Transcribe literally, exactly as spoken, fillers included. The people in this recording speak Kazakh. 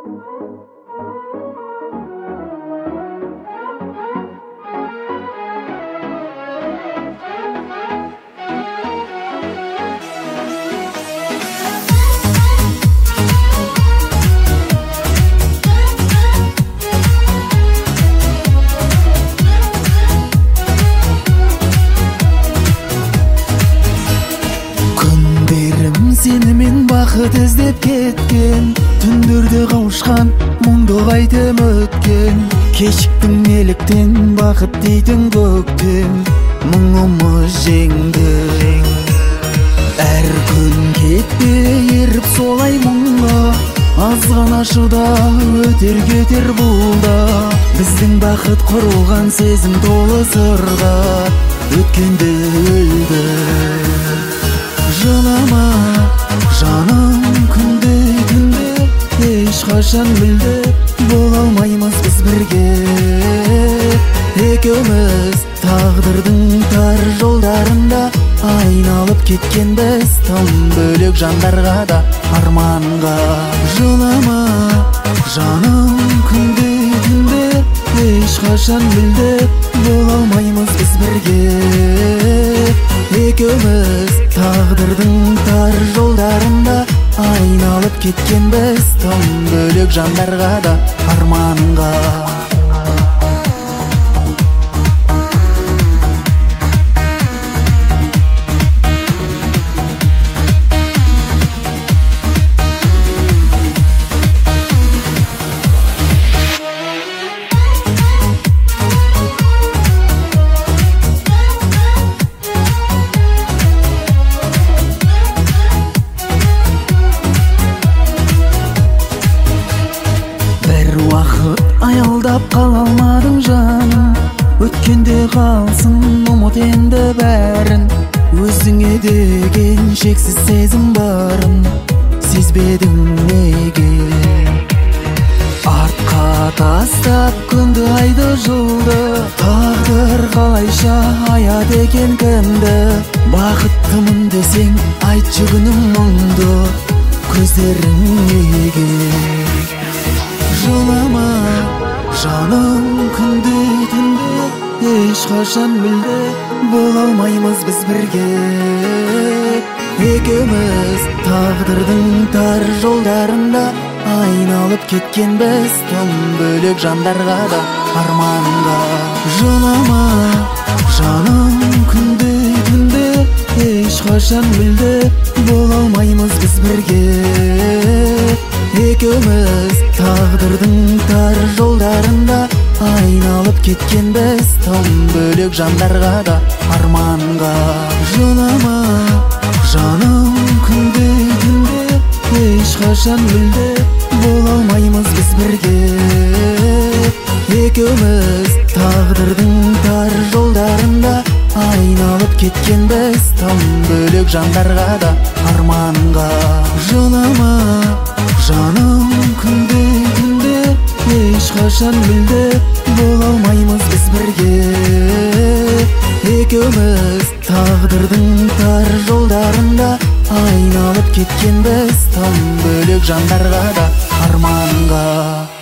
Сенімен бақыт іздеп кеткен, түндерде қауышқан мұңды қайтем өткен. Кешіктің неліктен бақыт дейтін көктем, мұңымыз жеңді. Әр күн кетпе еріп солай мұңға, азғана шыда өтер кетер бұлда. Біздің бақыт құрылған сезім толы сырға, өткенді өлді. Жылама жаным күнде түнде, ешқашан білді бола алмаймыз біз бірге. Екеуміз тағдырдың тар жолдарында айналып кеткенбіз, тым бөлек жандарға да арманға. Жылама жаным күнде түнде, ешқашан білді бола алмаймыз біз бірге. Екеуміз тағдырдың тар жолдарында айналып кеткенбіз, тым бөлек жандарға да арманға. Аялдап қала алмадың жаным, өткенде қалсын ұмыт енді бәрін. Өзіңе деген шексіз сезім барын сезбедің неге? Артқа тастап күнді айды жылды, тағдыр қалайша аяд екен кімді? Бақыттымын десең айтшы күнім мұңды, көздерің неге? Жылама жаным күнде түнде, ешқашан білді бола алмаймыз біз бірге. Екеуміз тағдырдың тар жолдарында айналып кеткенбіз, тым бөлек жандарға да арманға. Жылама жаным күнде түнде, ешқашан білді бола алмаймыз біз бірге. Екеуміз тағдырдың тар жолдарында айналып кеткенбіз, тым бөлек жандарға да арманға. Жылама жаным күнде түнде, ешқашан білді бола алмаймыз біз бірге. Екеуміз тағдырдың тар жолдарында айналып кеткенбіз, тым бөлек жандарға да арманға. Жылама жаным күнде түнде, ешқашан білді бола алмаймыз біз бірге. Екеуміз тағдырдың тар жолдарында айналып кеткенбіз, тым бөлек жандарға да арманға.